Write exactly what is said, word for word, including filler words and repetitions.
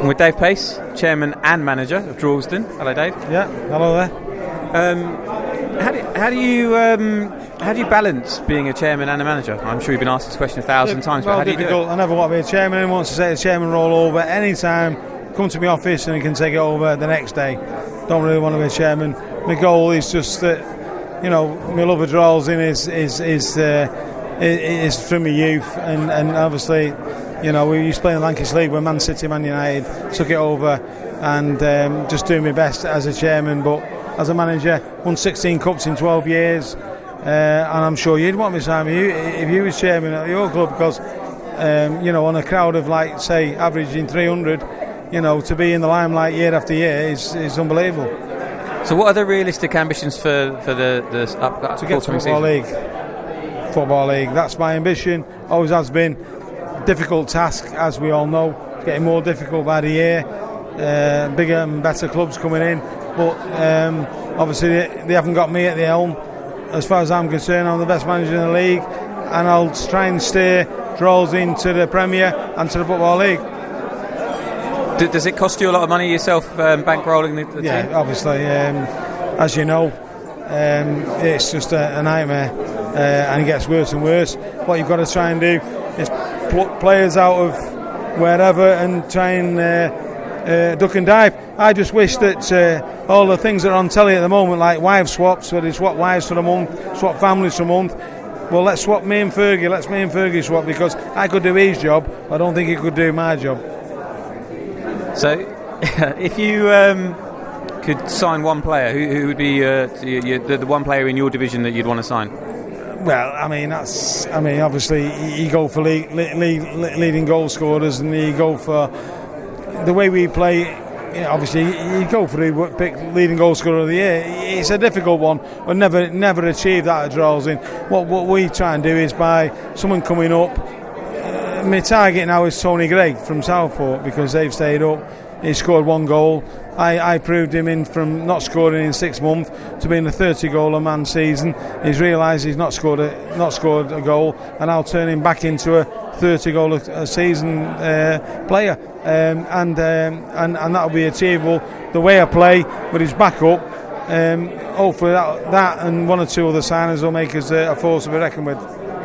with Dave Pace, Chairman and Manager of Droylsden. Hello, Dave. Yeah, hello there. Um, how do, how do you um, how do you balance being a chairman and a manager? I'm sure you've been asked this question a thousand Yeah, times, well, but how do you do difficult. it? I never want to be a chairman. Anyone wants to say the chairman roll over any time, come to my office and he can take it over the next day. Don't really want to be a chairman. My goal is just that, you know, my love of Droylsden is is is uh, is from my youth, and, and obviously, you know, we used to play in the Lancashire League when Man City, Man United took it over, and um, just doing my best as a chairman, but as a manager, won sixteen cups in twelve years, uh, and I'm sure you'd want me, Simon, you, if you was chairman at your club, because um, you know, on a crowd of like say averaging three hundred, you know, to be in the limelight year after year is, is unbelievable. So, what are the realistic ambitions for, for the the up, up to get to Football season? League? Football League. That's my ambition. Always has been. Difficult task, as we all know. It's getting more difficult by the year. Uh, bigger and better clubs coming in. But um, obviously they, they haven't got me at the helm. As far as I'm concerned, I'm the best manager in the league, and I'll try and steer Droylsden into the Premier and to the Football League. D- does it cost you a lot of money yourself, um, bankrolling the, the yeah, team? Obviously. Um, as you know, um, it's just a, a nightmare, uh, and it gets worse and worse. What you've got to try and do is pluck players out of wherever and try and uh, Uh, duck and dive. I just wish that uh, all the things that are on telly at the moment, like wife swaps, where they swap wives for a month, swap families for a month, well, let's swap me and Fergie, let's me and Fergie swap, because I could do his job, I don't think he could do my job. So, if you um, could sign one player, who, who would be uh, you, you, the, the one player in your division that you'd want to sign? Well, I mean, that's, I mean, obviously, you go for lead, lead, lead, leading goal scorers, and you go for the way we play. You know, obviously, you go for the pick leading goal scorer of the year. It's a difficult one. We'll never, never achieve that at Droylsden. What, what we try and do is by someone coming up. Uh, my target now is Tony Gregg from Southport, because they've stayed up. He scored one goal. I, I proved him in from not scoring in six months to being a thirty goal a man season. He's realised he's not scored a not scored a goal, and I'll turn him back into a thirty goal a, a season uh, player, um, and, um, and and that'll be achievable. The way I play with his backup, um, hopefully that, that and one or two other signers will make us a, a force to be reckoned with.